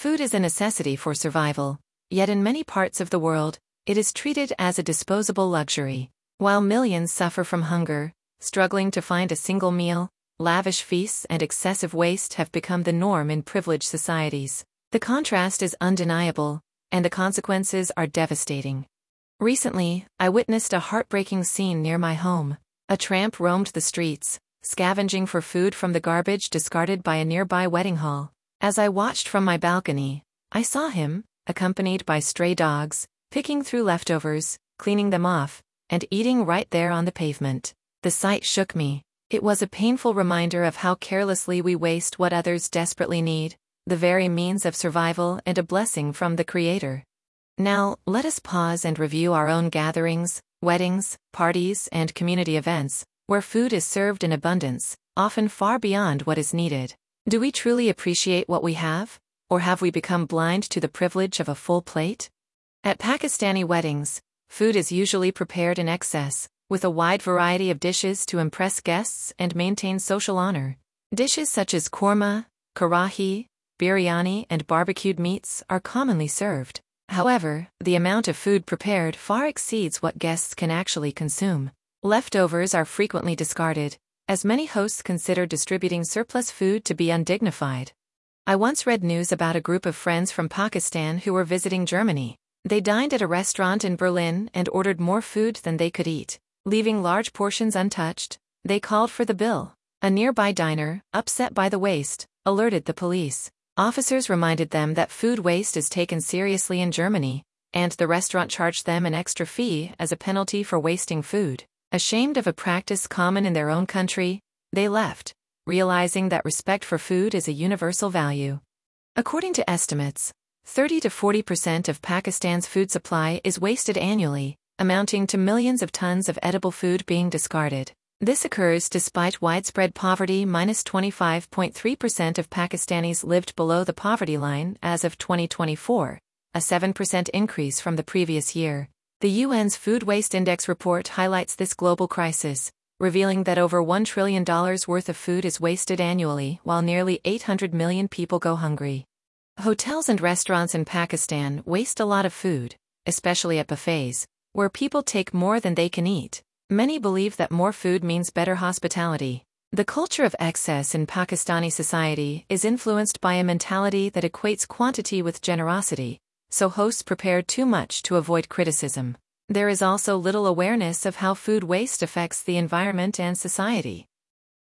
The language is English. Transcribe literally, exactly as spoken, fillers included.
Food is a necessity for survival, yet in many parts of the world, it is treated as a disposable luxury. While millions suffer from hunger, struggling to find a single meal, lavish feasts and excessive waste have become the norm in privileged societies. The contrast is undeniable, and the consequences are devastating. Recently, I witnessed a heartbreaking scene near my home. A tramp roamed the streets, scavenging for food from the garbage discarded by a nearby wedding hall. As I watched from my balcony, I saw him, accompanied by stray dogs, picking through leftovers, cleaning them off, and eating right there on the pavement. The sight shook me. It was a painful reminder of how carelessly we waste what others desperately need, the very means of survival and a blessing from the Creator. Now, let us pause and review our own gatherings, weddings, parties, and community events, where food is served in abundance, often far beyond what is needed. Do we truly appreciate what we have, or have we become blind to the privilege of a full plate? At Pakistani weddings, food is usually prepared in excess, with a wide variety of dishes to impress guests and maintain social honor. Dishes such as korma, karahi, biryani, and barbecued meats are commonly served. However, the amount of food prepared far exceeds what guests can actually consume. Leftovers are frequently discarded, as many hosts consider distributing surplus food to be undignified. I once read news about a group of friends from Pakistan who were visiting Germany. They dined at a restaurant in Berlin and ordered more food than they could eat. Leaving large portions untouched, they called for the bill. A nearby diner, upset by the waste, alerted the police. Officers reminded them that food waste is taken seriously in Germany, and the restaurant charged them an extra fee as a penalty for wasting food. Ashamed of a practice common in their own country, they left, realizing that respect for food is a universal value. According to estimates, thirty to forty percent of Pakistan's food supply is wasted annually, amounting to millions of tons of edible food being discarded. This occurs despite widespread poverty. twenty-five point three percent of Pakistanis lived below the poverty line as of twenty twenty-four, a seven percent increase from the previous year. The U N's Food Waste Index report highlights this global crisis, revealing that over one trillion dollars worth of food is wasted annually while nearly eight hundred million people go hungry. Hotels and restaurants in Pakistan waste a lot of food, especially at buffets, where people take more than they can eat. Many believe that more food means better hospitality. The culture of excess in Pakistani society is influenced by a mentality that equates quantity with generosity, so hosts prepare too much to avoid criticism. There is also little awareness of how food waste affects the environment and society.